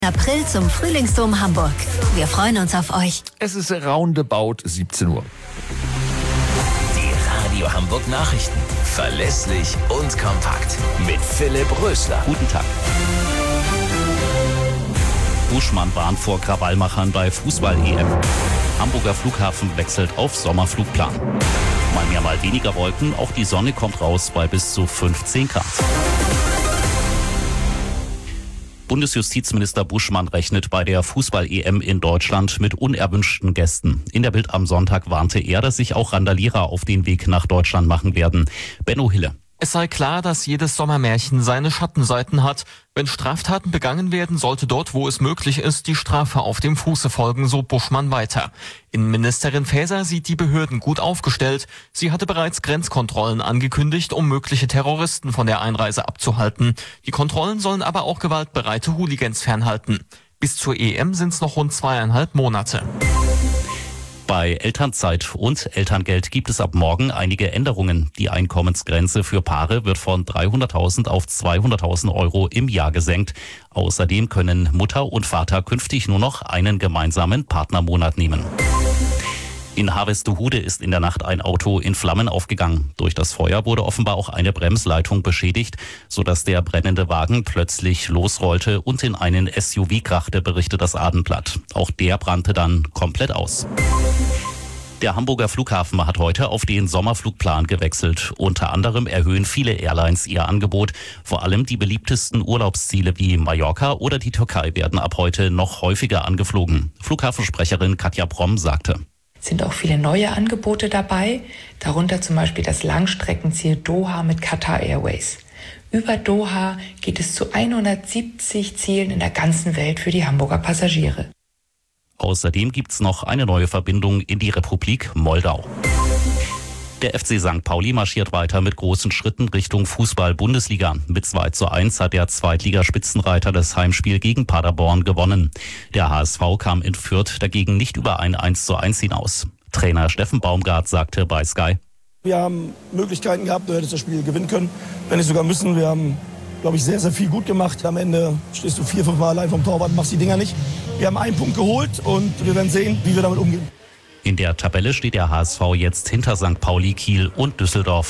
April zum Frühlingsdom Hamburg. Wir freuen uns auf euch. Es ist roundabout 17 Uhr. Die Radio Hamburg Nachrichten. Verlässlich und kompakt. Mit Philipp Rösler. Guten Tag. Buschmann warnt vor Krawallmachern bei Fußball-EM. Hamburger Flughafen wechselt auf Sommerflugplan. Mal mehr, mal weniger Wolken. Auch die Sonne kommt raus bei bis zu 15 Grad. Bundesjustizminister Buschmann rechnet bei der Fußball-EM in Deutschland mit unerwünschten Gästen. In der Bild am Sonntag warnte er, dass sich auch Randalierer auf den Weg nach Deutschland machen werden. Benno Hille. Es sei klar, dass jedes Sommermärchen seine Schattenseiten hat. Wenn Straftaten begangen werden, sollte dort, wo es möglich ist, die Strafe auf dem Fuße folgen, so Buschmann weiter. Innenministerin Faeser sieht die Behörden gut aufgestellt. Sie hatte bereits Grenzkontrollen angekündigt, um mögliche Terroristen von der Einreise abzuhalten. Die Kontrollen sollen aber auch gewaltbereite Hooligans fernhalten. Bis zur EM sind es noch rund 2,5 Monate. Bei Elternzeit und Elterngeld gibt es ab morgen einige Änderungen. Die Einkommensgrenze für Paare wird von 300.000 auf 200.000 Euro im Jahr gesenkt. Außerdem können Mutter und Vater künftig nur noch einen gemeinsamen Partnermonat nehmen. In Harvestehude ist in der Nacht ein Auto in Flammen aufgegangen. Durch das Feuer wurde offenbar auch eine Bremsleitung beschädigt, sodass der brennende Wagen plötzlich losrollte und in einen SUV krachte, berichtet das Abendblatt. Auch der brannte dann komplett aus. Der Hamburger Flughafen hat heute auf den Sommerflugplan gewechselt. Unter anderem erhöhen viele Airlines ihr Angebot. Vor allem die beliebtesten Urlaubsziele wie Mallorca oder die Türkei werden ab heute noch häufiger angeflogen. Flughafensprecherin Katja Bromm sagte: Sind auch viele neue Angebote dabei, darunter zum Beispiel das Langstreckenziel Doha mit Qatar Airways. Über Doha geht es zu 170 Zielen in der ganzen Welt für die Hamburger Passagiere. Außerdem gibt's noch eine neue Verbindung in die Republik Moldau. Der FC St. Pauli marschiert weiter mit großen Schritten Richtung Fußball-Bundesliga. Mit 2:1 hat der Zweitligaspitzenreiter das Heimspiel gegen Paderborn gewonnen. Der HSV kam in Fürth dagegen nicht über ein 1:1 hinaus. Trainer Steffen Baumgart sagte bei Sky: Wir haben Möglichkeiten gehabt, du hättest das Spiel gewinnen können, wenn nicht sogar müssen. Wir haben, glaube ich, sehr, sehr viel gut gemacht. Am Ende stehst du 4-5 Mal allein vom Torwart und machst die Dinger nicht. Wir haben einen Punkt geholt und wir werden sehen, wie wir damit umgehen. In der Tabelle steht der HSV jetzt hinter St. Pauli, Kiel und Düsseldorf.